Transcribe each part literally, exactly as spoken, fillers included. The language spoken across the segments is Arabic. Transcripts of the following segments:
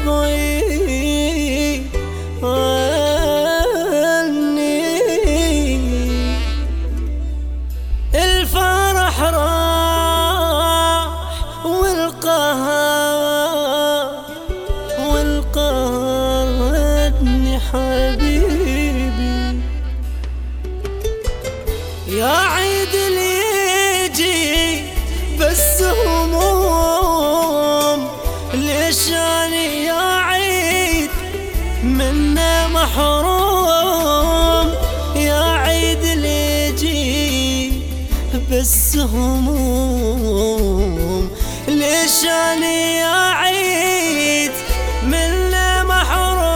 تبغي عني. الفرح راح والقهر والقهر ادني حبيبي. يا عيد اللي يجي بس هموم، ليش اني يا عيد منه محروم. يا عيد اللي يجي بس هموم، ليش اني يا عيد منه محروم.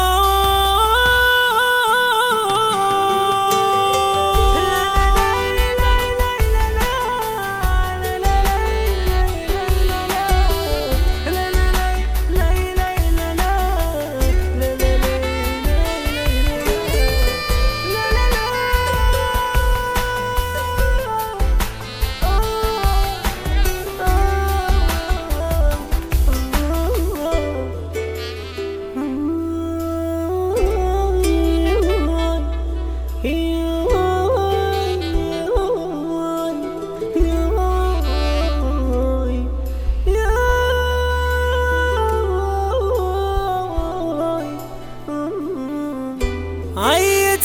عيد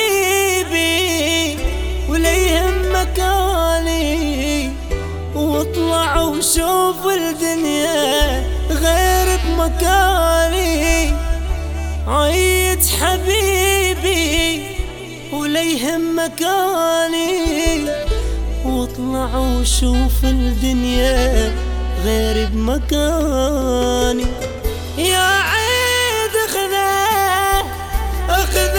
حبيبي ولا يهمك مكاني، واطلع وشوف الدنيا غير بمكاني. عيد حبيبي ولا يهمك مكاني، واطلع وشوف الدنيا غير بمكاني. يا عيد خذه خذه